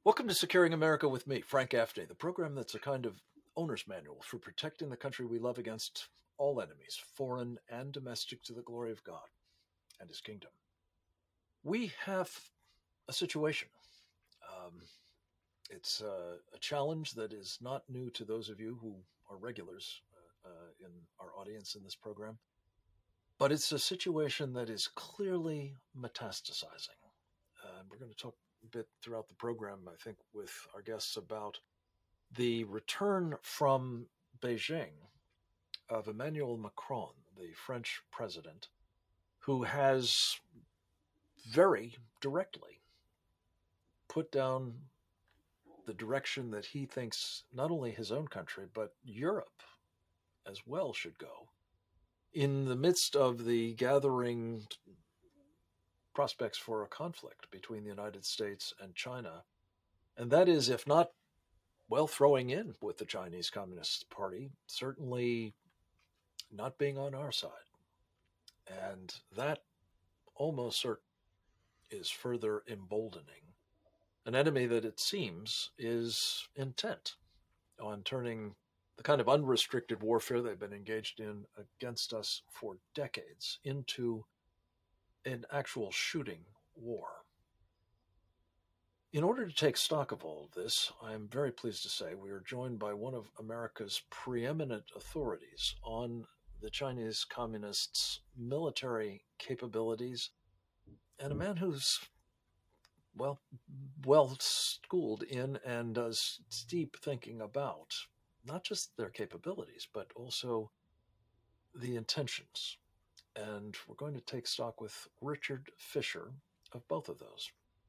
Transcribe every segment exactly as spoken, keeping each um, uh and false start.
Welcome to Securing America with me, Frank Gaffney, the program that's a kind of owner's manual for protecting the country we love against all enemies, foreign and domestic, to the glory of God and his kingdom. We have a situation. Um, it's uh, a challenge that is not new to those of you who are regulars uh, uh, in our audience in this program, but it's a situation that is clearly metastasizing. Uh, we're going to talk a bit throughout the program, I think, with our guests about the return from Beijing of Emmanuel Macron, the French president, who has very directly put down the direction that he thinks not only his own country, but Europe as well should go in the midst of the gathering prospects for a conflict between the United States and China. And that is, if not, well, throwing in with the Chinese Communist Party, certainly not being on our side. And that almost certain is further emboldening an enemy that it seems is intent on turning the kind of unrestricted warfare they've been engaged in against us for decades into an actual shooting war. In order to take stock of all of this, I am very pleased to say we are joined by one of America's preeminent authorities on the Chinese Communists' military capabilities, and a man who's, well, well schooled in and does deep thinking about not just their capabilities, but also the intentions. And we're going to take stock with Richard Fisher of both of those.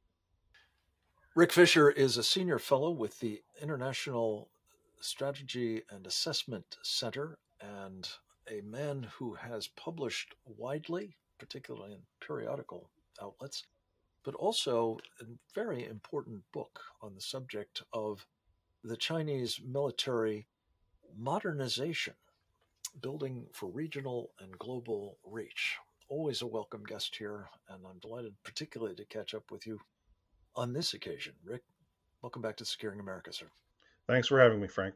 Rick Fisher is a senior fellow with the International Strategy and Assessment Center and a man who has published widely, particularly in periodical outlets, but also a very important book on the subject of the Chinese military modernization, building for regional and global reach. Always a welcome guest here, and I'm delighted particularly to catch up with you on this occasion. Rick, welcome back to Securing America, sir. Thanks for having me, Frank.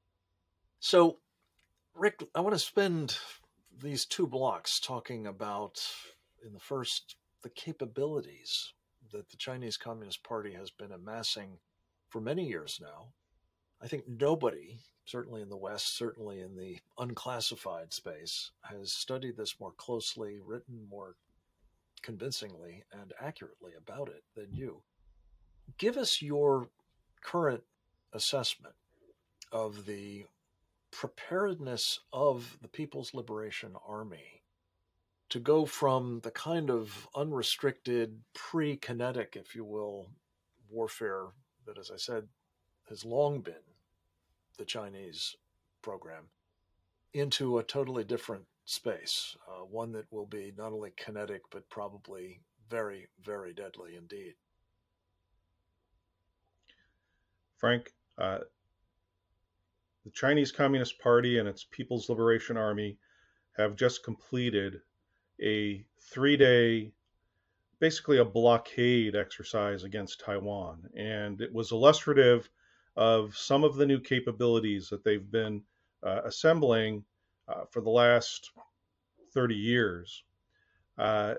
So, Rick, I want to spend these two blocks talking about, in the first, the capabilities that the Chinese Communist Party has been amassing for many years now. I think nobody, certainly in the West, certainly in the unclassified space, has studied this more closely, written more convincingly and accurately about it than you. Give us your current assessment of the preparedness of the People's Liberation Army to go from the kind of unrestricted, pre-kinetic, if you will, warfare that, as I said, has long been the Chinese program, into a totally different space, uh, one that will be not only kinetic, but probably very, very deadly indeed. Frank, uh, the Chinese Communist Party and its People's Liberation Army have just completed a three-day, basically a blockade exercise against Taiwan. And it was illustrative of some of the new capabilities that they've been uh, assembling uh, for the last thirty years. Uh,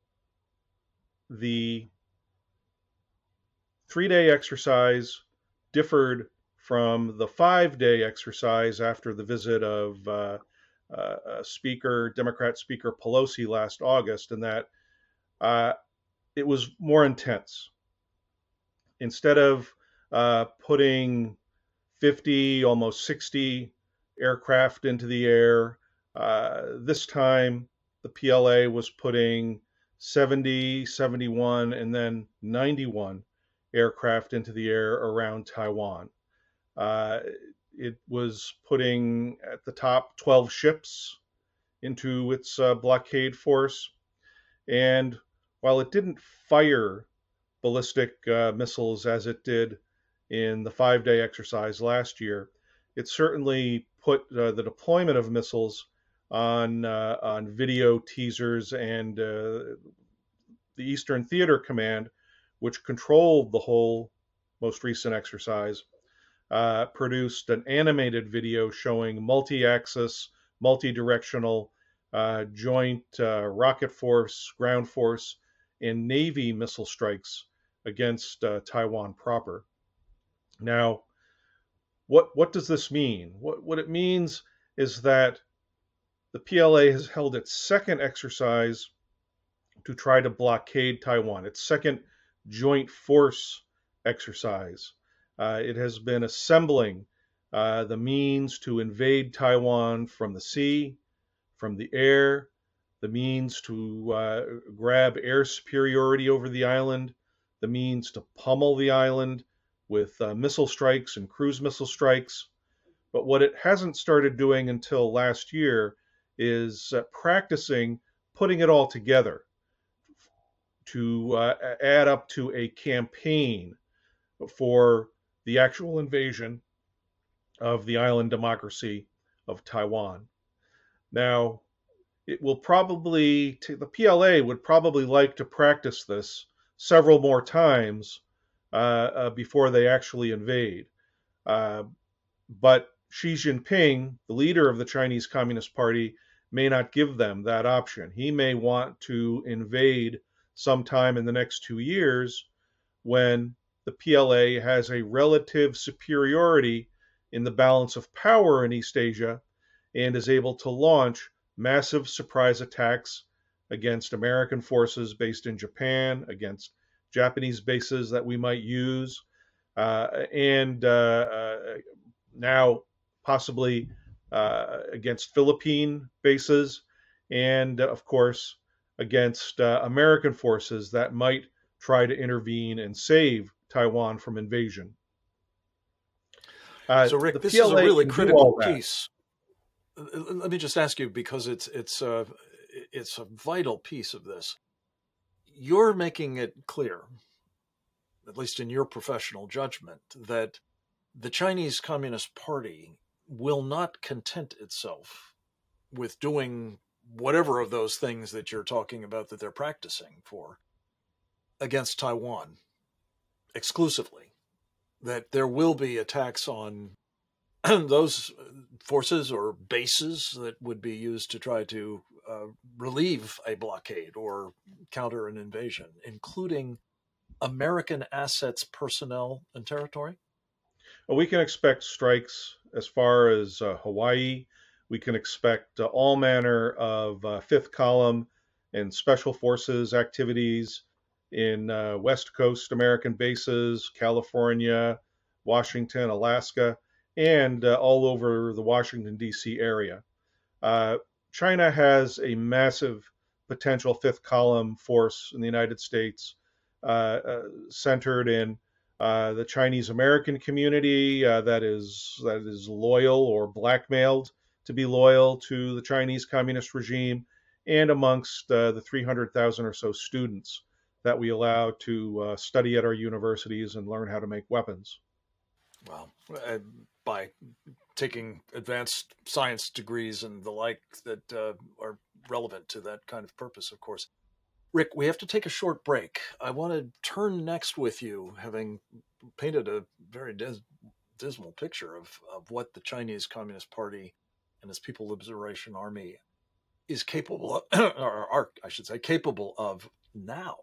the three-day exercise differed from the five-day exercise after the visit of uh, uh, Speaker, Democrat Speaker Pelosi last August, in that uh, it was more intense. Instead of uh, putting fifty, almost sixty aircraft into the air, uh, this time the P L A was putting seventy, seventy-one, and then ninety-one aircraft into the air around Taiwan. Uh, it was putting at the top twelve ships into its uh, blockade force. And while it didn't fire ballistic uh, missiles as it did in the five-day exercise last year, it certainly put uh, the deployment of missiles on uh, on video teasers, and uh, the Eastern Theater Command, which controlled the whole most recent exercise, uh, produced an animated video showing multi-axis, multi-directional uh, joint uh, rocket force, ground force, and Navy missile strikes against uh, Taiwan proper. Now, what what does this mean? What what it means is that the P L A has held its second exercise to try to blockade Taiwan, its second joint force exercise. Uh, it has been assembling uh, the means to invade Taiwan from the sea, from the air, the means to uh, grab air superiority over the island, the means to pummel the island with uh, missile strikes and cruise missile strikes. But what it hasn't started doing until last year is uh, practicing putting it all together to uh, add up to a campaign for the actual invasion of the island democracy of Taiwan. Now, it will probably, the P L A would probably like to practice this several more times uh, uh, before they actually invade. Uh, but Xi Jinping, the leader of the Chinese Communist Party, may not give them that option. He may want to invade sometime in the next two years when the P L A has a relative superiority in the balance of power in East Asia and is able to launch massive surprise attacks against American forces based in Japan, against Japanese bases that we might use, uh, and uh, uh, now possibly uh, against Philippine bases, and uh, of course against uh, American forces that might try to intervene and save Taiwan from invasion. Uh, so, Rick, this is a really critical piece. Let me just ask you, because it's it's a it's a vital piece of this. You're making it clear, at least in your professional judgment, that the Chinese Communist Party will not content itself with doing whatever of those things that you're talking about that they're practicing for against Taiwan exclusively, that there will be attacks on those forces or bases that would be used to try to uh, relieve a blockade or counter an invasion, including American assets, personnel, and territory? Well, we can expect strikes as far as uh, Hawaii. We can expect uh, all manner of uh, fifth column and special forces activities in uh, West Coast American bases, California, Washington, Alaska, and uh, all over the Washington, D C area. Uh, China has a massive potential fifth column force in the United States, uh, uh, centered in uh, the Chinese American community uh, that is that is loyal or blackmailed to be loyal to the Chinese Communist regime, and amongst uh, the three hundred thousand or so students that we allow to uh, study at our universities and learn how to make weapons. Well, uh, by taking advanced science degrees and the like that uh, are relevant to that kind of purpose, of course. Rick, we have to take a short break. I want to turn next with you, having painted a very dis- dismal picture of, of what the Chinese Communist Party and its People's Liberation Army is capable of, or are, I should say, capable of now,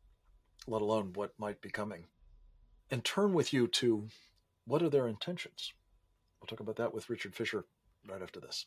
let alone what might be coming, and turn with you to what are their intentions. We'll talk about that with Richard Fisher right after this.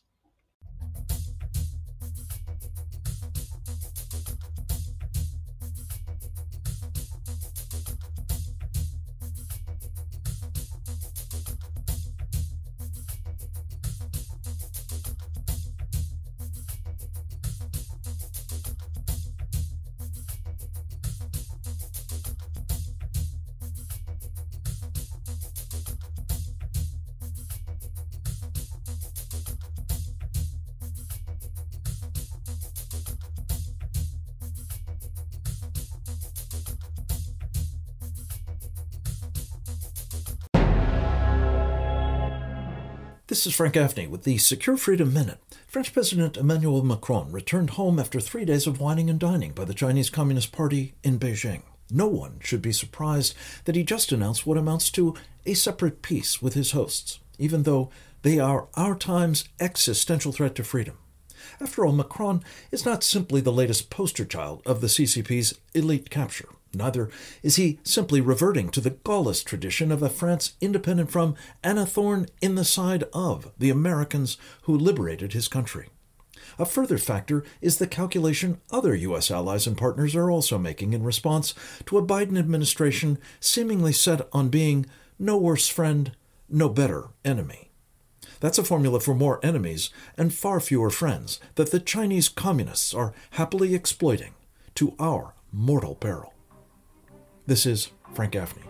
This is Frank Gaffney with the Secure Freedom Minute. French President Emmanuel Macron returned home after three days of wining and dining by the Chinese Communist Party in Beijing. no one should be surprised that he just announced what amounts to a separate peace with his hosts, even though they are our time's existential threat to freedom. After all, Macron is not simply the latest poster child of the C C P's elite capture. Neither is he simply reverting to the Gaullist tradition of a France independent from and a thorn in the side of the Americans who liberated his country. A further factor is the calculation other U S allies and partners are also making in response to a Biden administration seemingly set on being no worse friend, no better enemy. That's a formula for more enemies and far fewer friends that the Chinese communists are happily exploiting to our mortal peril. This is Frank Gaffney.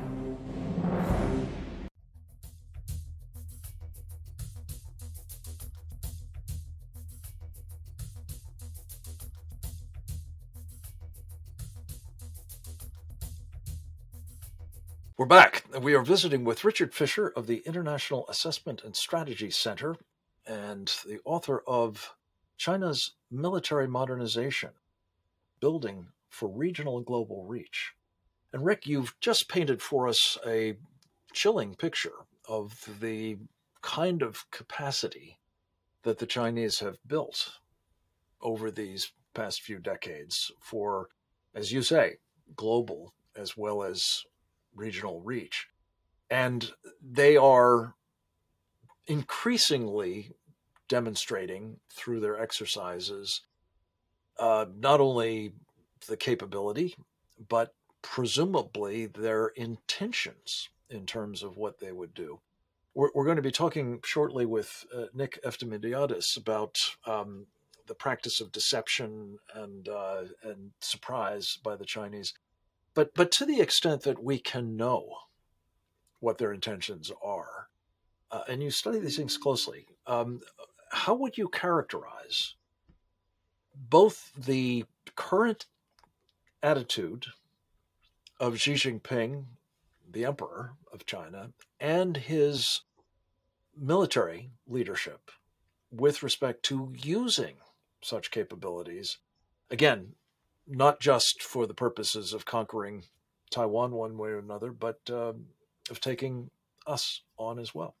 We're back. We are visiting with Richard Fisher of the International Assessment and Strategy Center and the author of China's Military Modernization, Building for Regional and Global Reach. And Rick, you've just painted for us a chilling picture of the kind of capacity that the Chinese have built over these past few decades for, as you say, global as well as regional reach. And they are increasingly demonstrating through their exercises uh, not only the capability, but presumably their intentions in terms of what they would do. We're, we're going to be talking shortly with uh, Nick Efthymiadis about um, the practice of deception and uh, and surprise by the Chinese. But but to the extent that we can know what their intentions are, uh, and you study these things closely, um, how would you characterize both the current attitude of Xi Jinping, the emperor of China, and his military leadership with respect to using such capabilities, again, not just for the purposes of conquering Taiwan one way or another, but um, of taking us on as well?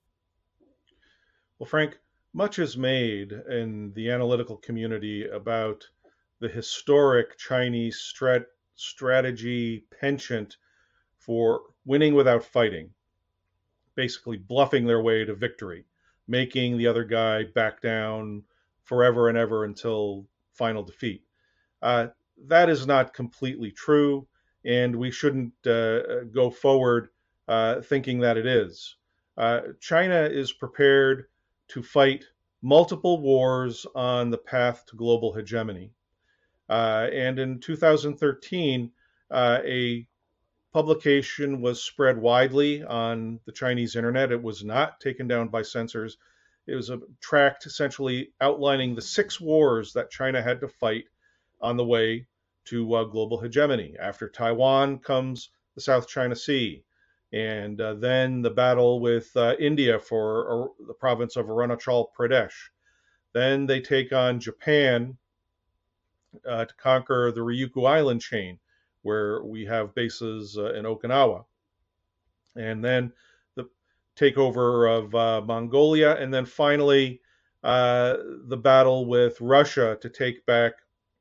Well, Frank, much is made in the analytical community about the historic Chinese strat- strategy penchant for winning without fighting, basically bluffing their way to victory, making the other guy back down forever and ever until final defeat. Uh, that is not completely true, and we shouldn't uh, go forward uh, thinking that it is. Uh, China is prepared to fight multiple wars on the path to global hegemony. Uh, and in two thousand thirteen, uh, a publication was spread widely on the Chinese internet. It was not taken down by censors. It was a tract essentially outlining the six wars that China had to fight on the way to uh, global hegemony. After Taiwan comes the South China Sea, and uh, then the battle with uh, India for uh, the province of Arunachal Pradesh. Then they take on Japan uh, to conquer the Ryukyu Island chain, where we have bases uh, in Okinawa. And then the takeover of uh, Mongolia, and then finally uh, the battle with Russia to take back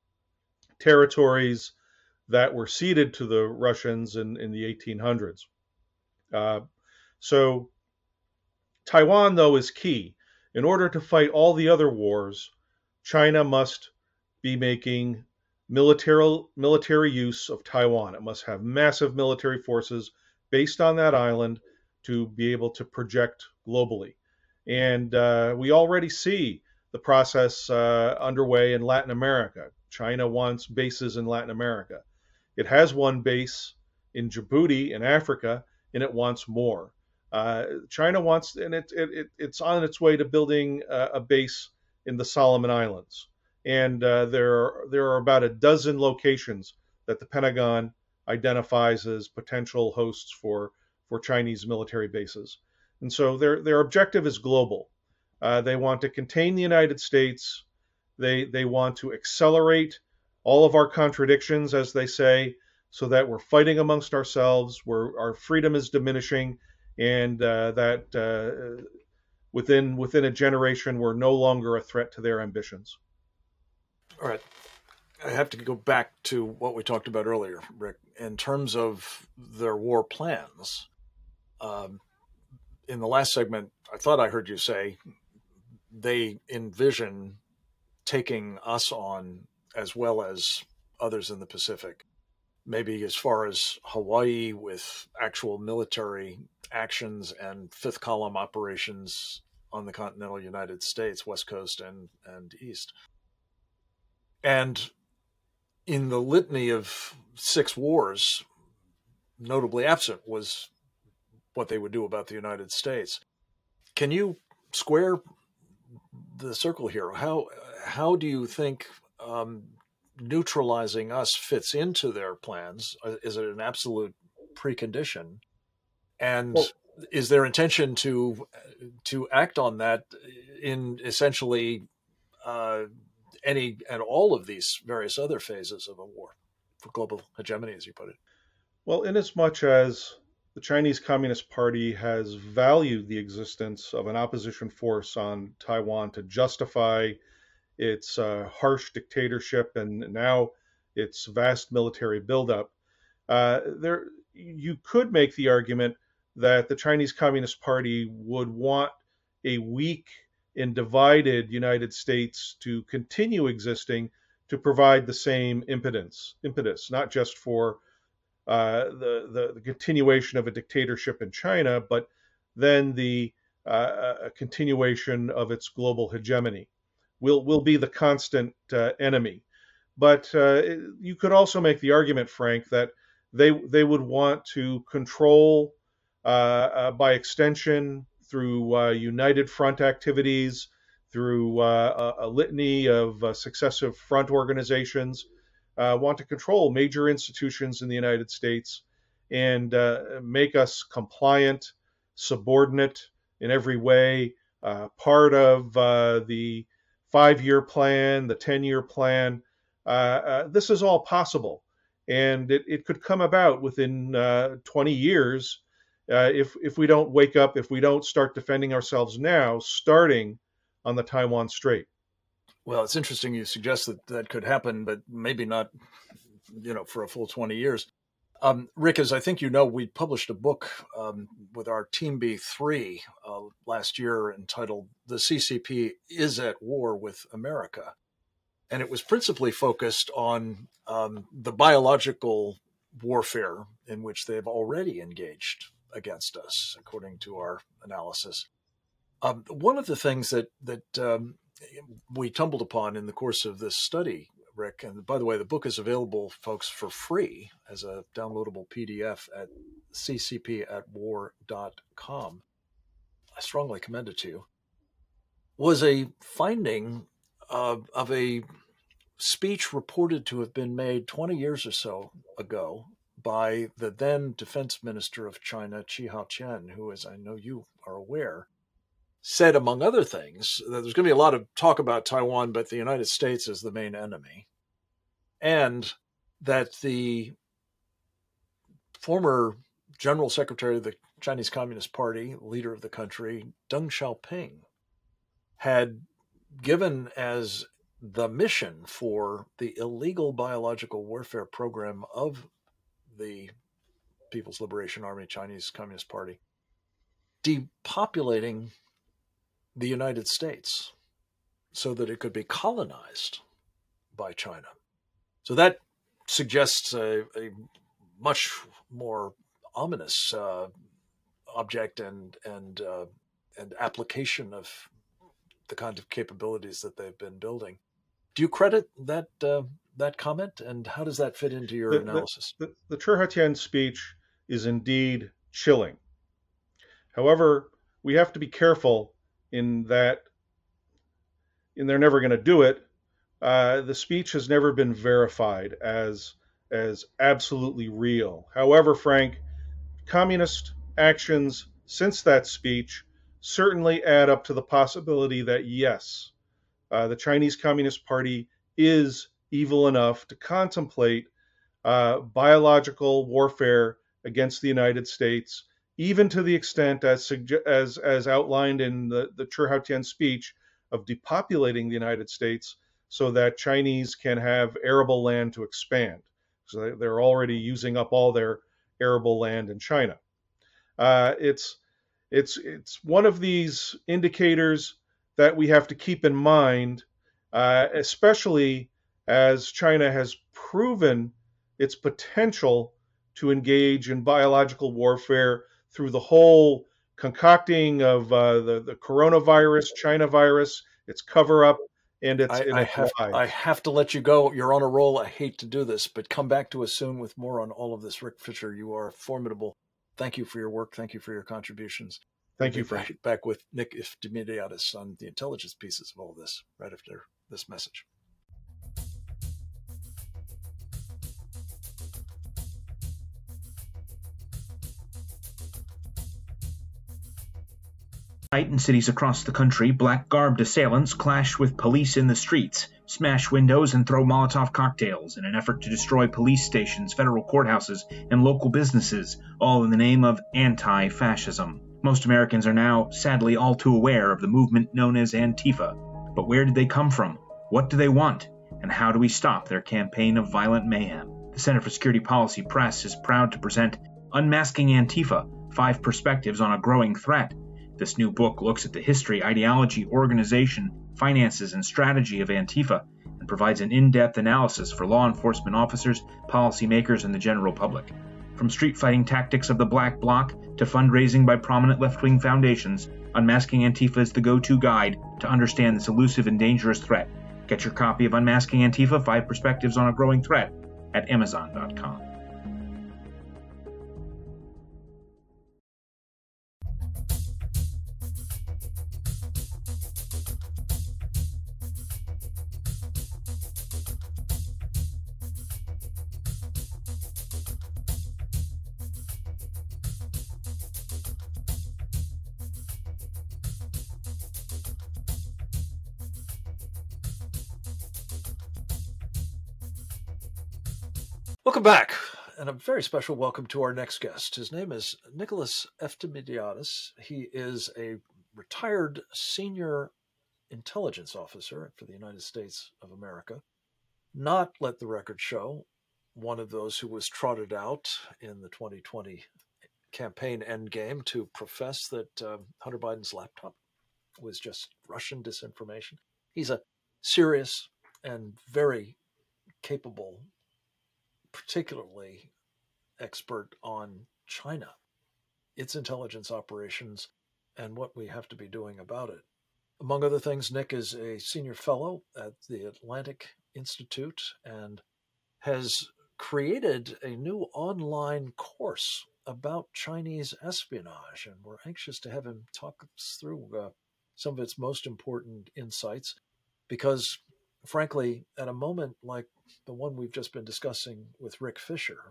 territories that were ceded to the Russians in, in the eighteen hundreds. Uh, so Taiwan, though, is key. In order to fight all the other wars, China must be making military, military use of Taiwan. It must have massive military forces based on that island to be able to project globally. And uh, we already see the process uh, underway in Latin America. China wants bases in Latin America. It has one base in Djibouti in Africa, and it wants more. Uh, China wants, and it, it, it's on its way to building a, a base in the Solomon Islands. And uh, there, are, there are about a dozen locations that the Pentagon identifies as potential hosts for, for Chinese military bases. And so their, their objective is global. Uh, they want to contain the United States. They, they want to accelerate all of our contradictions, as they say, so that we're fighting amongst ourselves, where our freedom is diminishing, and uh, that uh, within within a generation we're no longer a threat to their ambitions. All right. I have to go back to what we talked about earlier, Rick, in terms of their war plans. Um, in the last segment, I thought I heard you say they envision taking us on as well as others in the Pacific, maybe as far as Hawaii with actual military actions and fifth column operations on the continental United States, West Coast and, and East. And in the litany of six wars, notably absent was what they would do about the United States. Can you square the circle here? How how do you think um, neutralizing us fits into their plans? Is it an absolute precondition? And well, is their intention to to act on that in essentially uh, any and all of these various other phases of a war for global hegemony, as you put it? Well, inasmuch as the Chinese Communist Party has valued the existence of an opposition force on Taiwan to justify its uh, harsh dictatorship and now its vast military buildup, uh, there you could make the argument that the Chinese Communist Party would want a weak and divided United States to continue existing to provide the same impetus, impetus not just for uh, the, the, the continuation of a dictatorship in China, but then the uh, a continuation of its global hegemony. Will will be the constant uh, enemy. But uh, you could also make the argument, Frank, that they they would want to control uh, uh, by extension through uh, united front activities, through uh, a, a litany of uh, successive front organizations, uh, want to control major institutions in the United States and uh, make us compliant, subordinate in every way, uh, part of uh, the five-year plan, the ten-year plan. Uh, uh, this is all possible, and it, it could come about within uh, twenty years uh, if if we don't wake up, if we don't start defending ourselves now, starting on the Taiwan Strait. Well, it's interesting you suggest that that could happen, but maybe not, you know, for a full twenty years. Um, Rick, as I think you know, we published a book um, with our Team B three uh, last year entitled "The C C P is at War with America." And it was principally focused on um, the biological warfare in which they've already engaged against us, according to our analysis. Um, one of the things that, that um, we tumbled upon in the course of this study, Rick, and by the way, the book is available, folks, for free as a downloadable P D F at c c p at war dot com. I strongly commend it to you. Was a finding uh, of a speech reported to have been made twenty years or so ago by the then Defense Minister of China, Chi Hao-chien, who, as I know you are aware, said, among other things, that there's going to be a lot of talk about Taiwan, but the United States is the main enemy, and that the former General Secretary of the Chinese Communist Party, leader of the country, Deng Xiaoping, had given as the mission for the illegal biological warfare program of the People's Liberation Army, Chinese Communist Party, depopulating the United States so that it could be colonized by China. So that suggests a, a much more ominous uh, object and and uh, and application of the kind of capabilities that they've been building. Do you credit that uh, that comment, and how does that fit into your the, analysis? The, the, the Chi Hao-chien speech is indeed chilling. However, we have to be careful in that, and they're never going to do it. Uh, the speech has never been verified as as absolutely real. However, Frank, communist actions since that speech certainly add up to the possibility that yes, uh, the Chinese Communist Party is evil enough to contemplate uh, biological warfare against the United States, even to the extent as as as outlined in the the Chu Haotian speech of depopulating the United States so that Chinese can have arable land to expand. So they're already using up all their arable land in China. Uh, it's it's it's one of these indicators that we have to keep in mind, uh, especially as China has proven its potential to engage in biological warfare through the whole concocting of uh, the the coronavirus, China virus, its cover up, and its I, and I its have lies. I have to let you go. You're on a roll. I hate to do this, but come back to us soon with more on all of this. Rick Fisher, you are formidable. Thank you for your work. Thank you for your contributions. Thank we'll you, Frank. Back, back with Nick Efthymiadis on the intelligence pieces of all this right after this message. In cities across the country, black-garbed assailants clash with police in the streets, smash windows, and throw Molotov cocktails in an effort to destroy police stations, federal courthouses, and local businesses, all in the name of anti-fascism. Most Americans are now, sadly, all too aware of the movement known as Antifa. But where did they come from? What do they want? And how do we stop their campaign of violent mayhem? The Center for Security Policy Press is proud to present Unmasking Antifa, Five Perspectives on a Growing Threat. This new book looks at the history, ideology, organization, finances, and strategy of Antifa and provides an in-depth analysis for law enforcement officers, policymakers, and the general public. From street fighting tactics of the Black Bloc to fundraising by prominent left-wing foundations, Unmasking Antifa is the go-to guide to understand this elusive and dangerous threat. Get your copy of Unmasking Antifa, Five Perspectives on a Growing Threat at amazon dot com. Welcome back, and a very special welcome to our next guest. His name is Nicholas Efthymiadis. He is a retired senior intelligence officer for the United States of America. Not, let the record show, one of those who was trotted out in the twenty twenty campaign endgame to profess that uh, Hunter Biden's laptop was just Russian disinformation. He's a serious and very capable, particularly expert on China, its intelligence operations, and what we have to be doing about it. Among other things, Nick is a senior fellow at the Atlantic Institute and has created a new online course about Chinese espionage, and we're anxious to have him talk us through uh, some of its most important insights, because frankly, at a moment like the one we've just been discussing with Rick Fisher,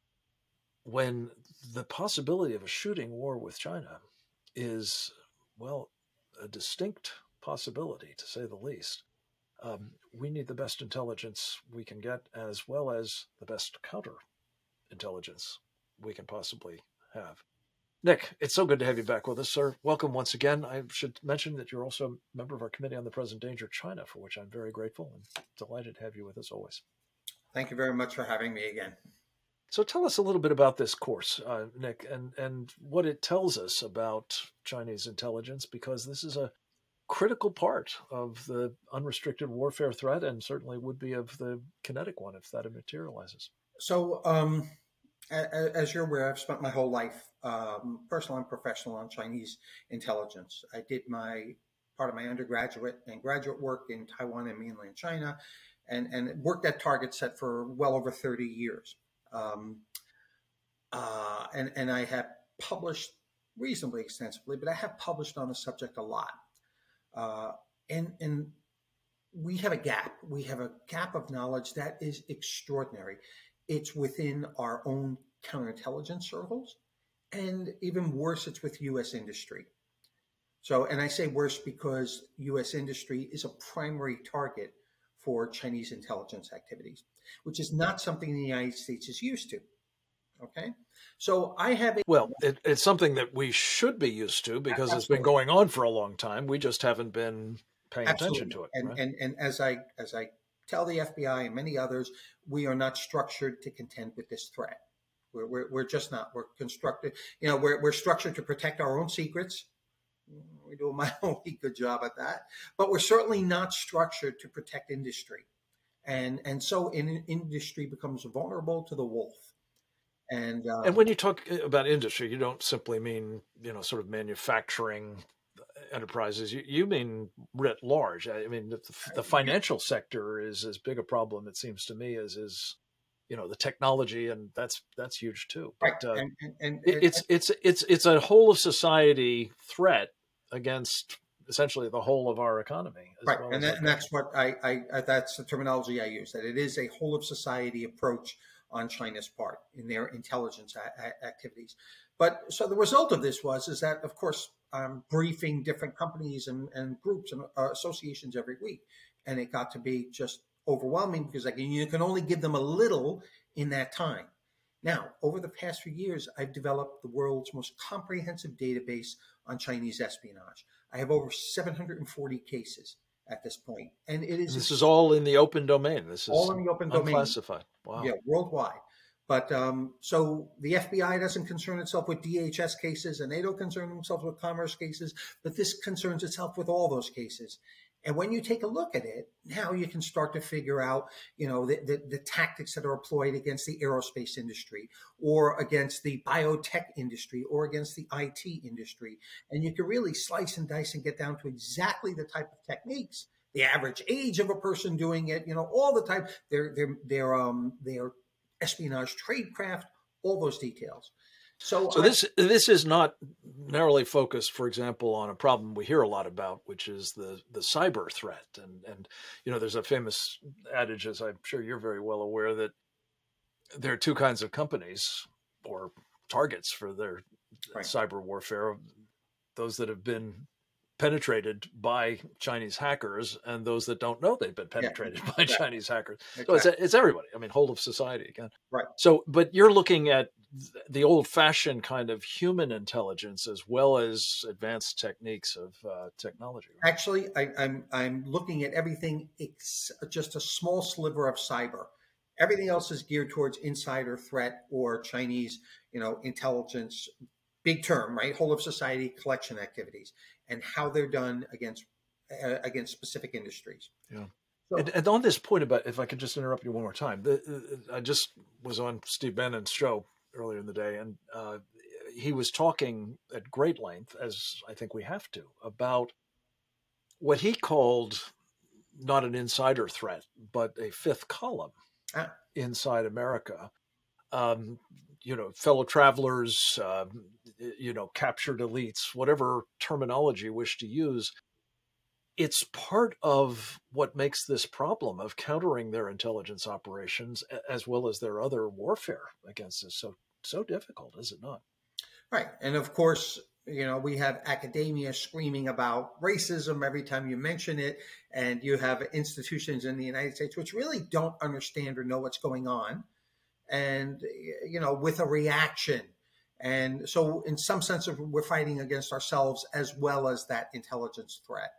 when the possibility of a shooting war with China is, well, a distinct possibility, to say the least, um, we need the best intelligence we can get, as well as the best counter intelligence we can possibly have. Nick, it's so good to have you back with us, sir. Welcome once again. I should mention that you're also a member of our Committee on the Present Danger China, for which I'm very grateful and delighted to have you with us always. Thank you very much for having me again. So tell us a little bit about this course, uh, Nick, and, and what it tells us about Chinese intelligence, because this is a critical part of the unrestricted warfare threat, and certainly would be of the kinetic one if that materializes. So, um, as you're aware, I've spent my whole life, um, personal and professional, on Chinese intelligence. I did my part of my undergraduate and graduate work in Taiwan and mainland China, and, and worked at Target Set for well over thirty years. Um, uh, and, and I have published reasonably extensively, but I have published on the subject a lot. Uh, and, and we have a gap. We have a gap of knowledge that is extraordinary. It's within our own counterintelligence circles, and even worse, it's with U S industry. So, and I say worse because U S industry is a primary target for Chinese intelligence activities, which is not something the United States is used to. Okay, so I have a well, it, it's something that we should be used to because Absolutely. It's been going on for a long time. We just haven't been paying Absolutely. Attention to it. And, right? and and as I as I tell the F B I and many others, we are not structured to contend with this threat. We're we're, we're just not. We're constructed. You know, we're we're structured to protect our own secrets. We do a mildly good job at that, but we're certainly not structured to protect industry, and and so in, industry becomes vulnerable to the wolf. And uh, and when you talk about industry, you don't simply mean, you know, sort of manufacturing enterprises. You, you mean writ large. I mean, the, the financial sector is as big a problem, it seems to me, as is, you know, the technology, and that's that's huge too. But right. uh, and, and, and, it, it's it's it's it's a whole of society threat against essentially the whole of our economy. Right, well and, that, and that's what I, I, I that's the terminology I use. That it is a whole of society approach on China's part in their intelligence a- a- activities. But so the result of this was is that, of course, I'm briefing different companies and, and groups and uh, associations every week, and it got to be just overwhelming because like you can only give them a little in that time. Now, over the past few years, I've developed the world's most comprehensive database on Chinese espionage. I have over seven hundred forty cases at this point, and it is. This is all in the open domain. This is all in the open domain, unclassified. Wow. Yeah, worldwide. But um, so the F B I doesn't concern itself with D H S cases, and they don't concern themselves with commerce cases, but this concerns itself with all those cases. And when you take a look at it, now you can start to figure out, you know, the, the, the tactics that are employed against the aerospace industry or against the biotech industry or against the I T industry. And you can really slice and dice and get down to exactly the type of techniques, the average age of a person doing it, you know, all the type, their, their, their, um, their espionage tradecraft, all those details. So, so this I, this is not narrowly focused, for example, on a problem we hear a lot about, which is the the cyber threat. And and you know, there's a famous adage, as I'm sure you're very well aware, that there are two kinds of companies or targets for their right. cyber warfare: those that have been penetrated by Chinese hackers and those that don't know they've been penetrated yeah. by yeah. Chinese hackers. Exactly. So it's, it's everybody. I mean, whole of society again. Right. So, but you're looking at the old-fashioned kind of human intelligence as well as advanced techniques of uh, technology. Right? Actually, I, I'm I'm looking at everything. It's just a small sliver of cyber. Everything else is geared towards insider threat or Chinese, you know, intelligence. Big term, right? Whole of society collection activities and how they're done against uh, against specific industries. Yeah. So, and, and on this point about, if I could just interrupt you one more time, the, uh, I just was on Steve Bannon's show earlier in the day, and uh, he was talking at great length, as I think we have to, about what he called not an insider threat, but a fifth column ah. inside America. Um, you know, fellow travelers, uh, you know, captured elites, whatever terminology you wish to use. It's part of what makes this problem of countering their intelligence operations as well as their other warfare against us so so difficult, is it not? Right. And of course, you know, we have academia screaming about racism every time you mention it. And you have institutions in the United States which really don't understand or know what's going on. And, you know, with a reaction. And so in some sense, we're fighting against ourselves as well as that intelligence threat.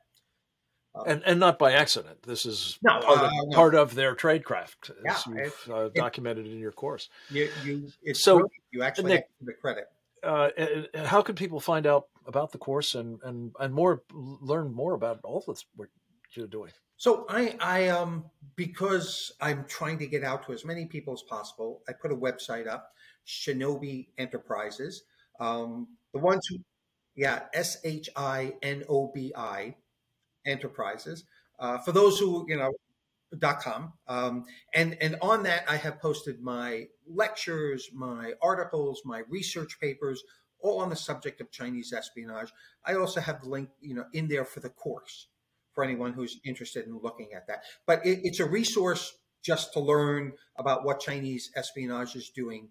Uh, and and not by accident. This is no, part, uh, of, no. part of their tradecraft, yeah, as you've it, uh, documented it, in your course. You, you, it's so brilliant. You actually Nick, have the credit. Uh, how can people find out about the course and, and, and more, learn more about all this what you're doing? So I, I, um, because I'm trying to get out to as many people as possible, I put a website up, Shinobi Enterprises. Um, the ones who, yeah, S H I N O B I Enterprises. Uh, for those who, you know, dot com. Um, and, and on that, I have posted my lectures, my articles, my research papers, all on the subject of Chinese espionage. I also have the link, you know, in there for the course, for anyone who's interested in looking at that. But it, it's a resource just to learn about what Chinese espionage is doing.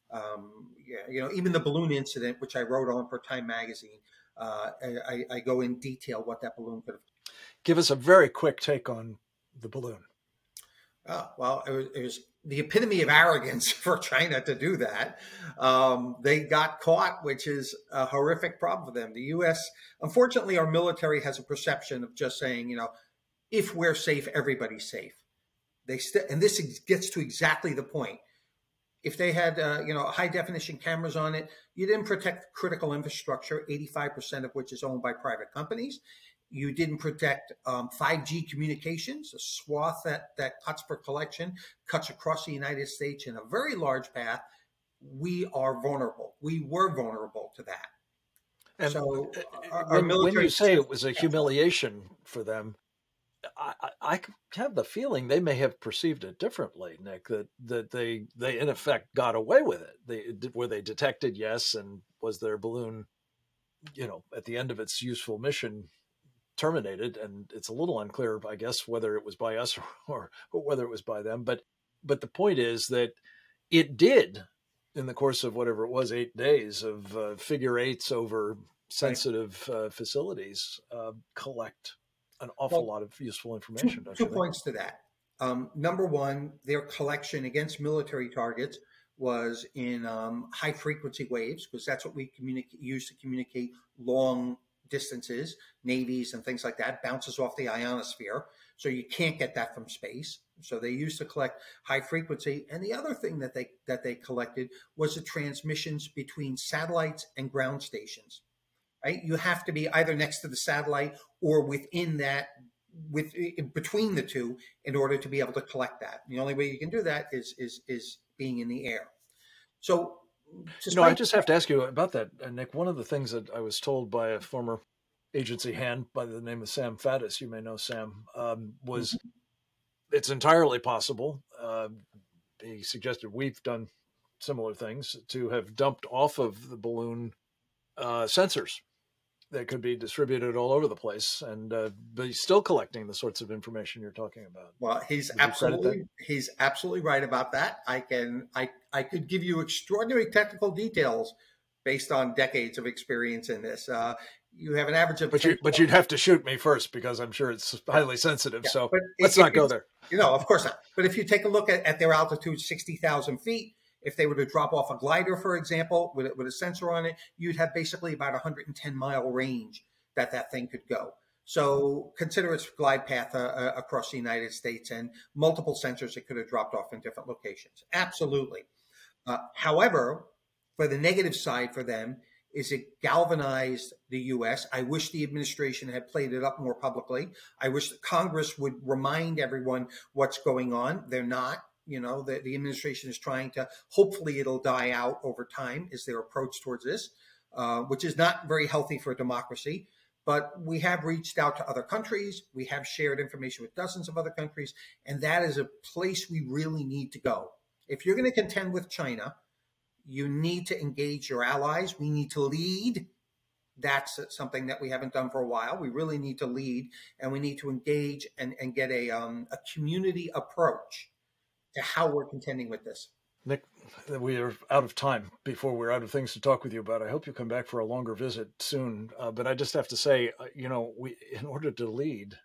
Um, yeah, you know, even the balloon incident, which I wrote on for Time Magazine, uh, I, I go in detail what that balloon could have. Give us a very quick take on the balloon. Oh, well, it was, it was the epitome of arrogance for China to do that. Um, they got caught, which is a horrific problem for them. The U S, unfortunately, our military has a perception of just saying, you know, if we're safe, everybody's safe. They st- and this gets to exactly the point. If they had, uh, you know, high definition cameras on it, you didn't protect critical infrastructure, eighty-five percent of which is owned by private companies. You didn't protect um, five G communications, a swath that, that cuts per collection, cuts across the United States in a very large path. We are vulnerable. We were vulnerable to that. And so our, when, our military, when you say it was a humiliation for them, I, I have the feeling they may have perceived it differently, Nick, that, that they, they in effect got away with it. They, were they detected? Yes. And was their balloon, you know, at the end of its useful mission, terminated? And it's a little unclear, I guess, whether it was by us or, or whether it was by them. But, but the point is that it did, in the course of whatever it was, eight days of uh, figure eights over sensitive uh, facilities, uh, collect an awful well, lot of useful information. Two, two points to that. Um, number one, their collection against military targets was in um, high frequency waves, because that's what we communicate, use to communicate long distances, navies and things like that, bounces off the ionosphere. So you can't get that from space. So they used to collect high frequency. And the other thing that they that they collected was the transmissions between satellites and ground stations. Right? You have to be either next to the satellite or within that, with between the two, in order to be able to collect that. The only way you can do that is is is being in the air. So, you know, I just have to ask you about that, Nick. One of the things that I was told by a former agency hand by the name of Sam Faddis, you may know Sam, um, was mm-hmm. it's entirely possible. Uh, he suggested we've done similar things to have dumped off of the balloon uh, sensors that could be distributed all over the place, and uh, but he's still collecting the sorts of information you're talking about. Well, he's Would absolutely he's absolutely right about that. I can I I could give you extraordinary technical details based on decades of experience in this. Uh, you have an average of, but you but you'd have to shoot me first, because I'm sure it's highly sensitive. Yeah, so let's if, not if go there. You know, of course not. But if you take a look at, at their altitude, sixty thousand feet. If they were to drop off a glider, for example, with, with a sensor on it, you'd have basically about one hundred ten mile range that that thing could go. So consider its glide path uh, across the United States, and multiple sensors it could have dropped off in different locations. Absolutely. Uh, however, for the negative side for them is it galvanized the U S. I wish the administration had played it up more publicly. I wish that Congress would remind everyone what's going on. They're not. You know, the, the administration is trying to, hopefully it'll die out over time, is their approach towards this, uh, which is not very healthy for a democracy. But we have reached out to other countries. We have shared information with dozens of other countries. And that is a place we really need to go. If you're going to contend with China, you need to engage your allies. We need to lead. That's something that we haven't done for a while. We really need to lead, and we need to engage and, and get a, um, a community approach to how we're contending with this. Nick, we are out of time before we're out of things to talk with you about. I hope you come back for a longer visit soon. Uh, but I just have to say, uh, you know, we, in order to lead,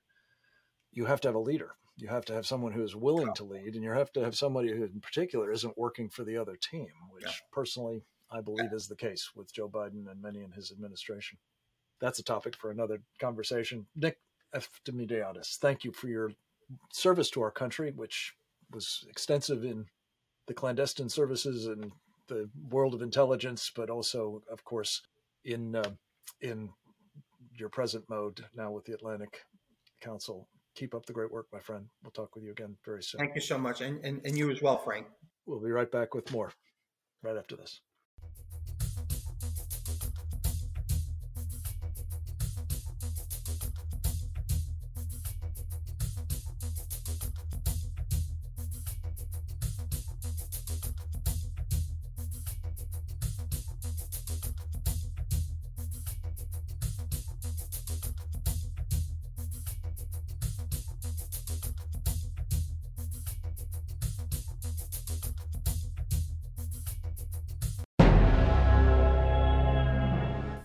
you have to have a leader. You have to have someone who is willing to lead, and you have to have somebody who in particular isn't working for the other team, which yeah. personally I believe yeah. is the case with Joe Biden and many in his administration. That's a topic for another conversation. Nick Efthymiadis, thank you for your service to our country, which was extensive in the clandestine services and the world of intelligence, but also, of course, in uh, in your present mode now with the Atlantic Council. Keep up the great work, my friend. We'll talk with you again very soon. Thank you so much. And, and, and you as well, Frank. We'll be right back with more right after this.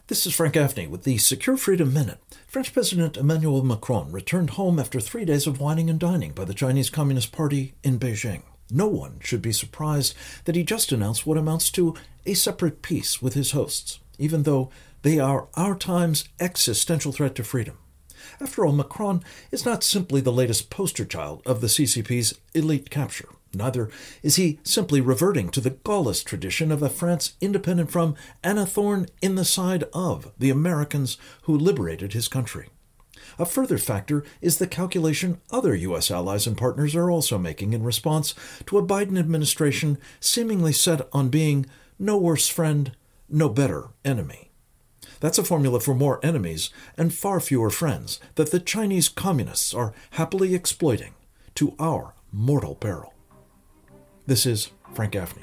This is Frank Gaffney with the Secure Freedom Minute. French President Emmanuel Macron returned home after three days of whining and dining by the Chinese Communist Party in Beijing. No one should be surprised that he just announced what amounts to a separate peace with his hosts, even though they are our time's existential threat to freedom. After all, Macron is not simply the latest poster child of the C C P's elite capture. Neither is he simply reverting to the Gaullist tradition of a France independent from and a thorn in the side of the Americans who liberated his country. A further factor is the calculation other U S allies and partners are also making in response to a Biden administration seemingly set on being no worse friend, no better enemy. That's a formula for more enemies and far fewer friends that the Chinese communists are happily exploiting to our mortal peril. This is Frank Gaffney.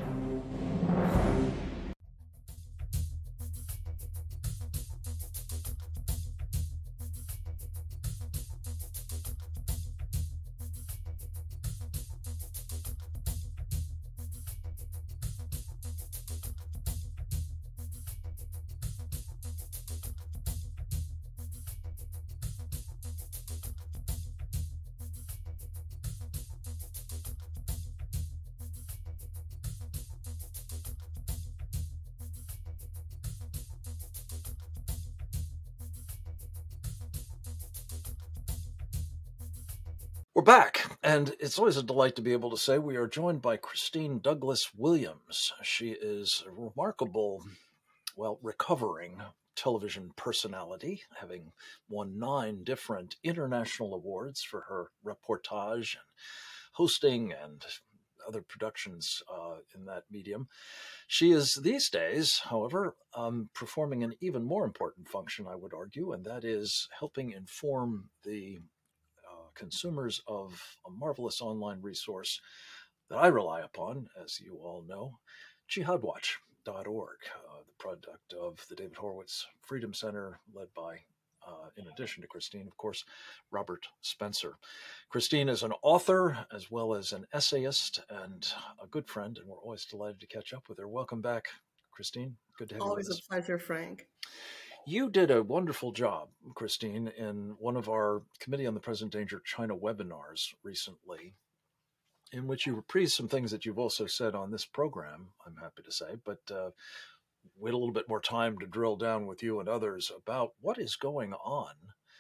We're back, and it's always a delight to be able to say we are joined by Christine Douglas Williams. She is a remarkable, well, recovering television personality, having won nine different international awards for her reportage and hosting and other productions uh, in that medium. She is these days, however, um, performing an even more important function, I would argue, and that is helping inform the consumers of a marvelous online resource that I rely upon, as you all know, jihad watch dot org, uh, the product of the David Horowitz Freedom Center, led by, uh, in addition to Christine, of course, Robert Spencer. Christine is an author as well as an essayist and a good friend, and we're always delighted to catch up with her. Welcome back, Christine. Good to have Always you with us. Always a pleasure, Frank. You did a wonderful job, Christine, in one of our Committee on the Present Danger China webinars recently, in which you reprised some things that you've also said on this program, I'm happy to say, but uh, we had a little bit more time to drill down with you and others about what is going on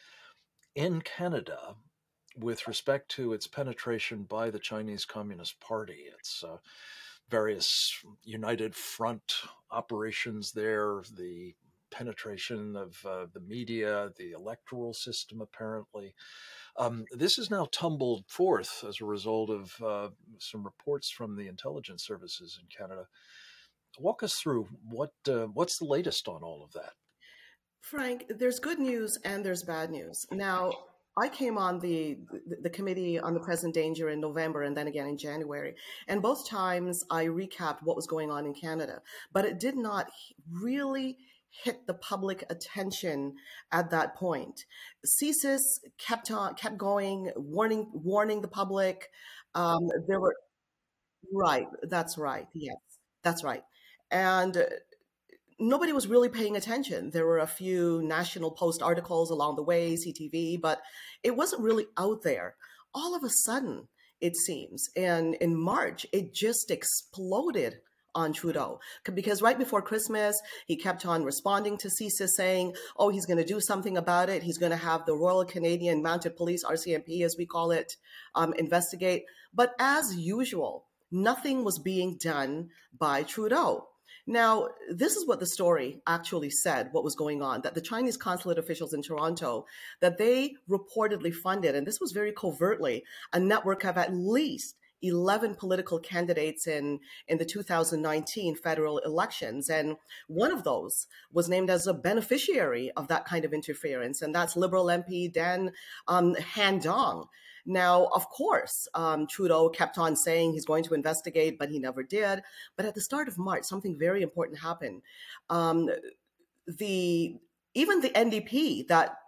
in Canada with respect to its penetration by the Chinese Communist Party. It's uh, various United Front operations there, the penetration of uh, the media, the electoral system, apparently. Um, this is now tumbled forth as a result of uh, some reports from the intelligence services in Canada. Walk us through what uh, what's the latest on all of that? Frank, there's good news and there's bad news. Now, I came on the, the the Committee on the Present Danger in November and then again in January. And both times I recapped what was going on in Canada, but it did not really hit the public attention at that point. C S I S kept on, kept going, warning, warning the public. Um, there were, right, that's right, yes, that's right. And uh, nobody was really paying attention. There were a few National Post articles along the way, C T V, but it wasn't really out there. All of a sudden, it seems, and in March, it just exploded on Trudeau, because right before Christmas, he kept on responding to C S I S saying, oh, he's going to do something about it. He's going to have the Royal Canadian Mounted Police, R C M P as we call it, um, investigate. But as usual, nothing was being done by Trudeau. Now, this is what the story actually said, what was going on, that the Chinese consulate officials in Toronto, that they reportedly funded, and this was very covertly, a network of at least eleven political candidates in, in the two thousand nineteen federal elections. And one of those was named as a beneficiary of that kind of interference. And that's Liberal M P Dan um, Han Dong. Now, of course, um, Trudeau kept on saying he's going to investigate, but he never did. But at the start of March, something very important happened. Um, the even the N D P that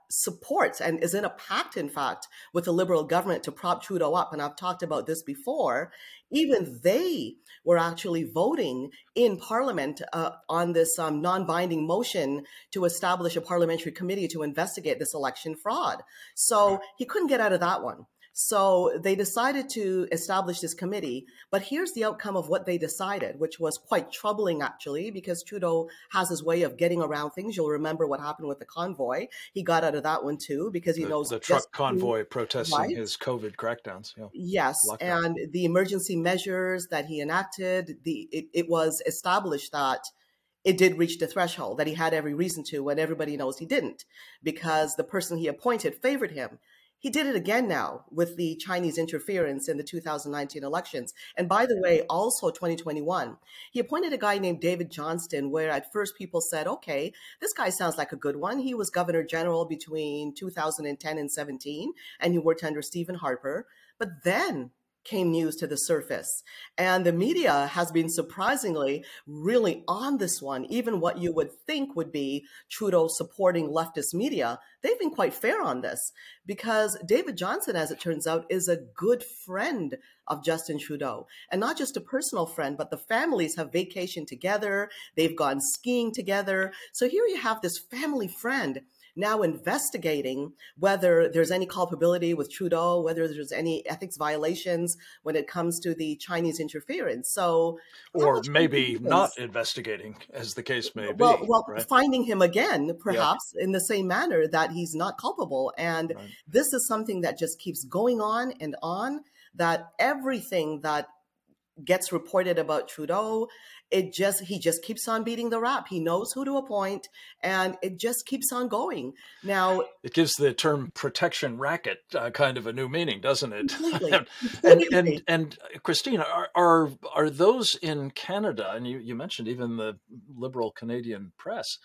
supports and is in a pact, in fact, with the Liberal government to prop Trudeau up. And I've talked about this before. Even they were actually voting in Parliament uh, on this um, non-binding motion to establish a parliamentary committee to investigate this election fraud. So he couldn't get out of that one. So they decided to establish this committee, but here's the outcome of what they decided, which was quite troubling, actually, because Trudeau has his way of getting around things. You'll remember what happened with the convoy. He got out of that one, too, because he the, knows the truck just convoy who, protesting right? his COVID crackdowns. Yeah. Yes, Lockdown. And the emergency measures that he enacted, the it, it was established that it did reach the threshold, that he had every reason to, and everybody knows he didn't, because the person he appointed favored him. He did it again now with the Chinese interference in the two thousand nineteen elections. And by the way, also twenty twenty-one, he appointed a guy named David Johnston, where at first people said, okay, this guy sounds like a good one. He was Governor General between two thousand ten and seventeen, and he worked under Stephen Harper. But then came news to the surface. And the media has been surprisingly really on this one. Even what you would think would be Trudeau supporting leftist media, they've been quite fair on this, because David Johnston, as it turns out, is a good friend of Justin Trudeau. And not just a personal friend, but the families have vacationed together. They've gone skiing together. So here you have this family friend now investigating whether there's any culpability with Trudeau, whether there's any ethics violations when it comes to the Chinese interference. So, or maybe not investigating, as the case may well, be. Well, right? finding him again, perhaps, yeah. in the same manner that he's not culpable. And right. this is something that just keeps going on and on, that everything that gets reported about Trudeau, it just he just keeps on beating the rap. He knows who to appoint, and it just keeps on going. Now, it gives the term protection racket uh, kind of a new meaning, doesn't it? Completely. and, completely. and, and and Christine, are are are those in Canada, and you, you mentioned even the Liberal Canadian press,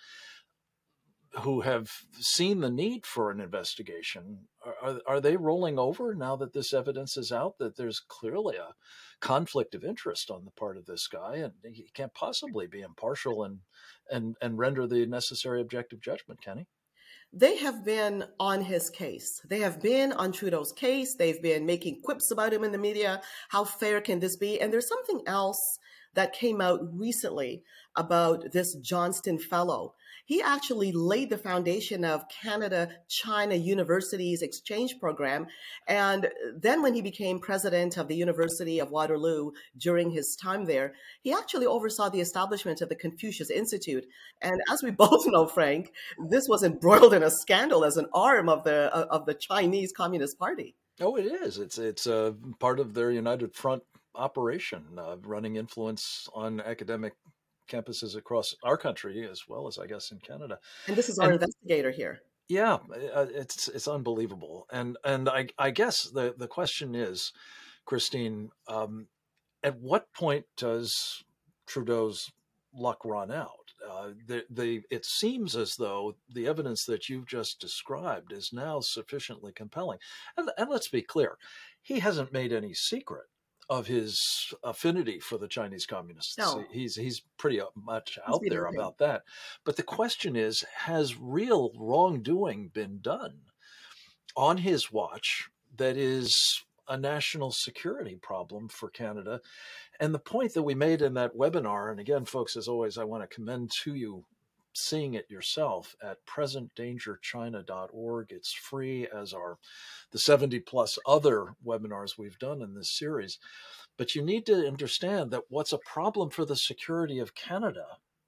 who have seen the need for an investigation, are, are they rolling over now that this evidence is out, that there's clearly a conflict of interest on the part of this guy, and he can't possibly be impartial and and and render the necessary objective judgment, can he? They have been on his case. They have been on Trudeau's case. They've been making quips about him in the media. How fair can this be? And there's something else that came out recently about this Johnston fellow. He actually laid the foundation of Canada-China University's exchange program. And then when he became president of the University of Waterloo during his time there, he actually oversaw the establishment of the Confucius Institute. And as we both know, Frank, this was embroiled in a scandal as an arm of the of the Chinese Communist Party. Oh, it is. It's it's a part of their United Front operation, uh, running influence on academic campuses across our country, as well as, I guess, in Canada. And this is our and, investigator here. Yeah, it's it's unbelievable. And and I, I guess the, the question is, Christine, um, at what point does Trudeau's luck run out? Uh, the, the, it seems as though the evidence that you've just described is now sufficiently compelling. And, and let's be clear, he hasn't made any secret of his affinity for the Chinese communists. No. He's he's pretty much out there about that. But the question is, has real wrongdoing been done on his watch that is a national security problem for Canada? And the point that we made in that webinar, and again, folks, as always, I want to commend to you seeing it yourself at present danger china dot org. It's free, as are the seventy plus other webinars we've done in this series. But you need to understand that what's a problem for the security of Canada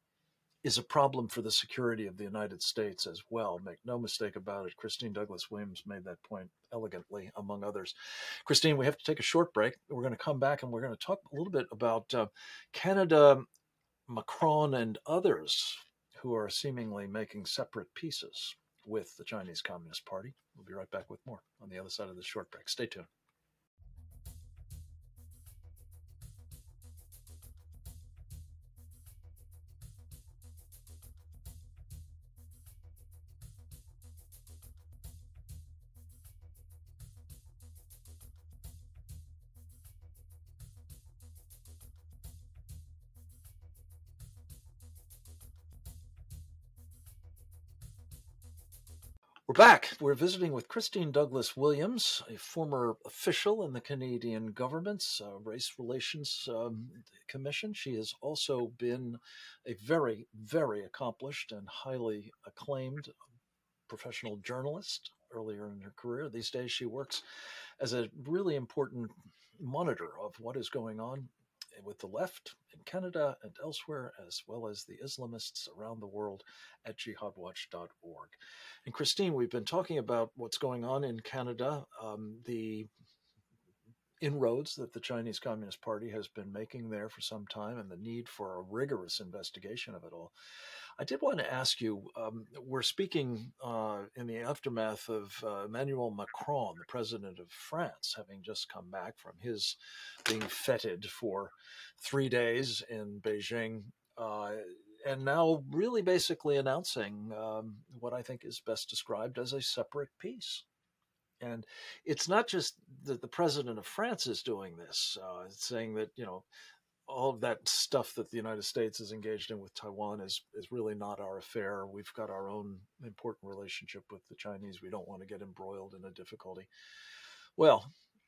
is a problem for the security of the United States as well. Make no mistake about it. Christine Douglas Williams made that point elegantly, among others. Christine, we have to take a short break. We're going to come back and we're going to talk a little bit about uh, Canada, Macron, and others who are seemingly making separate pieces with the Chinese Communist Party. We'll be right back with more on the other side of this short break. Stay tuned. We're back. We're visiting with Christine Douglas Williams, a former official in the Canadian government's uh, Race Relations um, Commission. She has also been a very, very accomplished and highly acclaimed professional journalist earlier in her career. These days, she works as a really important monitor of what is going on with the left in Canada and elsewhere, as well as the Islamists around the world at jihad watch dot org. And Christine, we've been talking about what's going on in Canada, um, the inroads that the Chinese Communist Party has been making there for some time, and the need for a rigorous investigation of it all. I did want to ask you, um, we're speaking uh, in the aftermath of uh, Emmanuel Macron, the president of France, having just come back from his being feted for three days in Beijing, uh, and now really basically announcing um, what I think is best described as a separate peace. And it's not just that the president of France is doing this, uh, saying that, you know, all of that stuff that the United States is engaged in with Taiwan is, is really not our affair. We've got our own important relationship with the Chinese. We don't want to get embroiled in a difficulty. Well,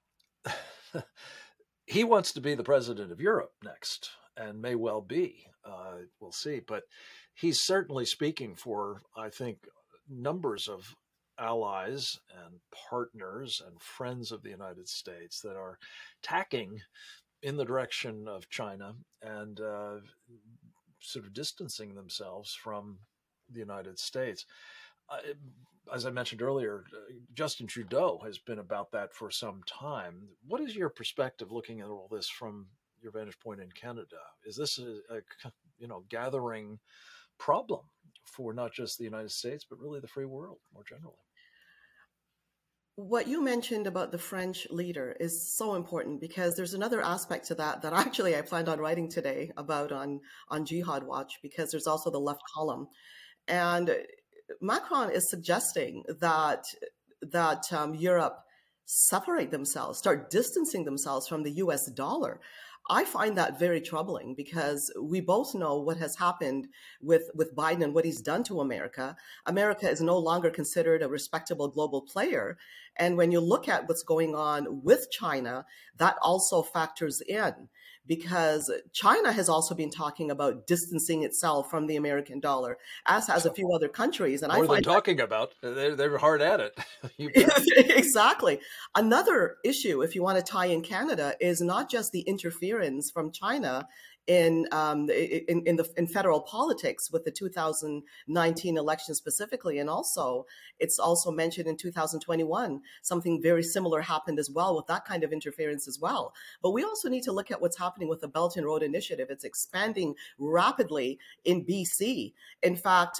he wants to be the president of Europe next, and may well be. Uh, we'll see. But he's certainly speaking for, I think, numbers of allies and partners and friends of the United States that are tacking in the direction of China and uh, sort of distancing themselves from the United States. Uh, as I mentioned earlier, uh, Justin Trudeau has been about that for some time. What is your perspective looking at all this from your vantage point in Canada? Is this a, a you know gathering problem for not just the United States, but really the free world more generally? What you mentioned about the French leader is so important, because there's another aspect to that that actually I planned on writing today about on, on Jihad Watch, because there's also the left column. And Macron is suggesting that, that um, Europe separate themselves, start distancing themselves from the U S dollar. I find that very troubling, because we both know what has happened with, with Biden and what he's done to America. America is no longer considered a respectable global player. And when you look at what's going on with China, that also factors in, because China has also been talking about distancing itself from the American dollar, as has a few other countries. And More I find than talking that, about, they're, they're hard at it. Exactly. Another issue, if you want to tie in Canada, is not just the interference from China in um, in, in the in federal politics with the two thousand nineteen election specifically, and also it's also mentioned in two thousand twenty-one something very similar happened as well with that kind of interference as well. But we also need to look at what's happening with the Belt and Road Initiative. It's expanding rapidly in B C. In fact,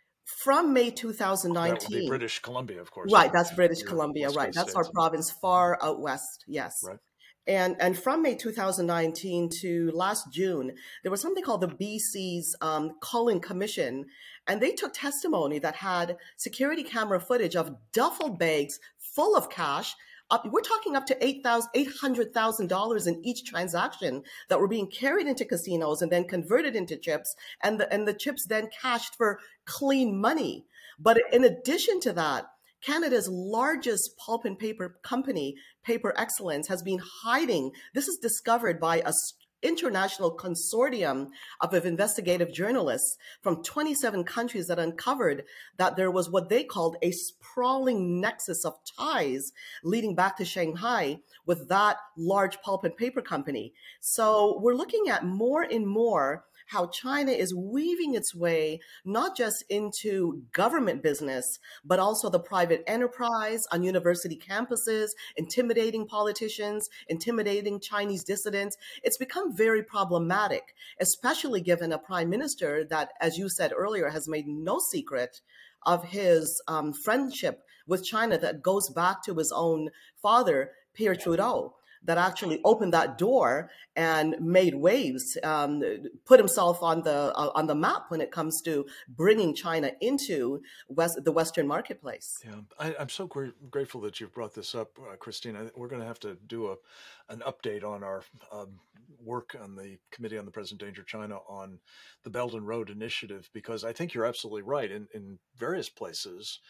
from May two thousand nineteen, that would be British Columbia, of course. Right, that's British Columbia, right? That's our province far out west, yes. Right. And and from May two thousand nineteen to last June, there was something called the B C's um, Cullen Commission, and they took testimony that had security camera footage of duffel bags full of cash. Up, we're talking up to eight hundred thousand dollars in each transaction that were being carried into casinos and then converted into chips, and the and the chips then cashed for clean money. But in addition to that, Canada's largest pulp and paper company, Paper Excellence, has been hiding. This is discovered by a international consortium of investigative journalists from twenty-seven countries that uncovered that there was what they called a sprawling nexus of ties leading back to Shanghai with that large pulp and paper company. So we're looking at more and more how China is weaving its way not just into government business, but also the private enterprise on university campuses, intimidating politicians, intimidating Chinese dissidents. It's become very problematic, especially given a prime minister that, as you said earlier, has made no secret of his um, friendship with China that goes back to his own father, Pierre Trudeau, that actually opened that door and made waves, um, put himself on the uh, on the map when it comes to bringing China into West, the Western marketplace. Yeah, I, I'm so gr- grateful that you've brought this up, uh, Christine. I, we're going to have to do a an update on our um, work on the Committee on the Present Danger China on the Belt and Road Initiative, because I think you're absolutely right. In, in various places,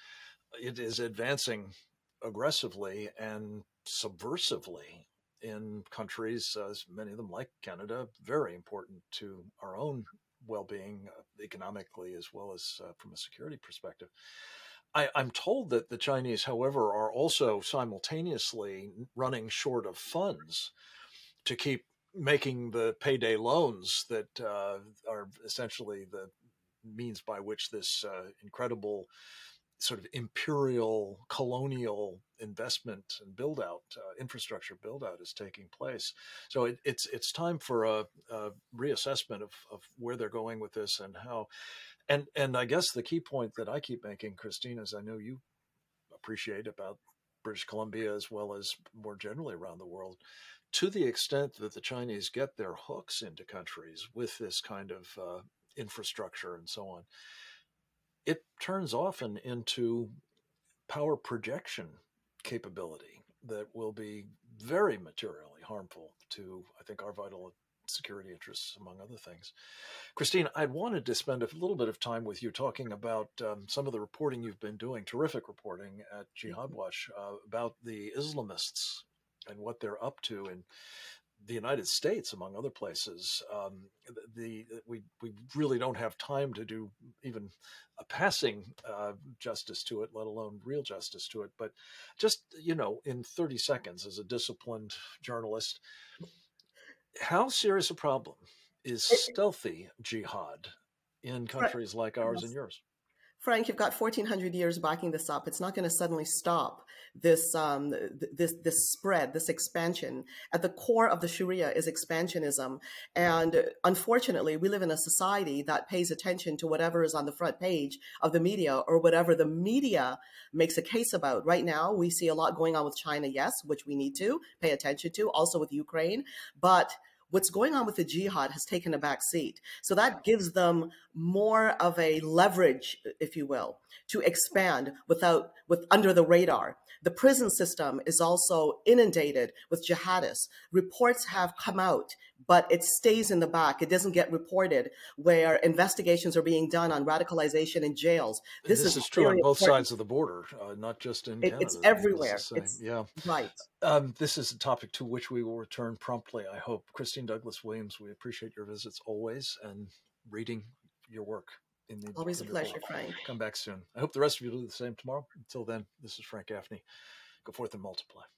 it is advancing aggressively and subversively in countries, uh, many of them like Canada, very important to our own well-being uh, economically as well as uh, from a security perspective. I, I'm told that the Chinese, however, are also simultaneously running short of funds to keep making the payday loans that uh, are essentially the means by which this uh, incredible sort of imperial colonial investment and build out, uh, infrastructure build out is taking place. So it, it's it's time for a, a reassessment of, of where they're going with this and how. And and I guess the key point that I keep making, Christine, as I know you appreciate about British Columbia as well as more generally around the world, to the extent that the Chinese get their hooks into countries with this kind of uh, infrastructure and so on, it turns often into power projection capability that will be very materially harmful to, I think, our vital security interests, among other things. Christine, I wanted to spend a little bit of time with you talking about um, some of the reporting you've been doing, terrific reporting at Jihad Watch, uh, about the Islamists and what they're up to in the United States, among other places. Um, the, the we we really don't have time to do even a passing uh, justice to it, let alone real justice to it. But just, you know, in thirty seconds, as a disciplined journalist, how serious a problem is stealthy jihad in countries like ours and yours? Frank, you've got fourteen hundred years backing this up. It's not going to suddenly stop this, um, this, this spread, this expansion. At the core of the Sharia is expansionism. And unfortunately, we live in a society that pays attention to whatever is on the front page of the media or whatever the media makes a case about. Right now, we see a lot going on with China, yes, which we need to pay attention to, also with Ukraine. But what's going on with the jihad has taken a back seat. So that gives them more of a leverage, if you will, to expand without, with under the radar. The prison system is also inundated with jihadists. Reports have come out, but it stays in the back. It doesn't get reported, where investigations are being done on radicalization in jails. This, this is, is true on both important. sides of the border, uh, not just in it, Canada. It's everywhere. It's, yeah, right. Um, this is a topic to which we will return promptly, I hope. Christine Douglas Williams, we appreciate your visits always and reading your work. In the, Always a in pleasure, Frank. Come back soon. I hope the rest of you do the same tomorrow. Until then, this is Frank Gaffney. Go forth and multiply.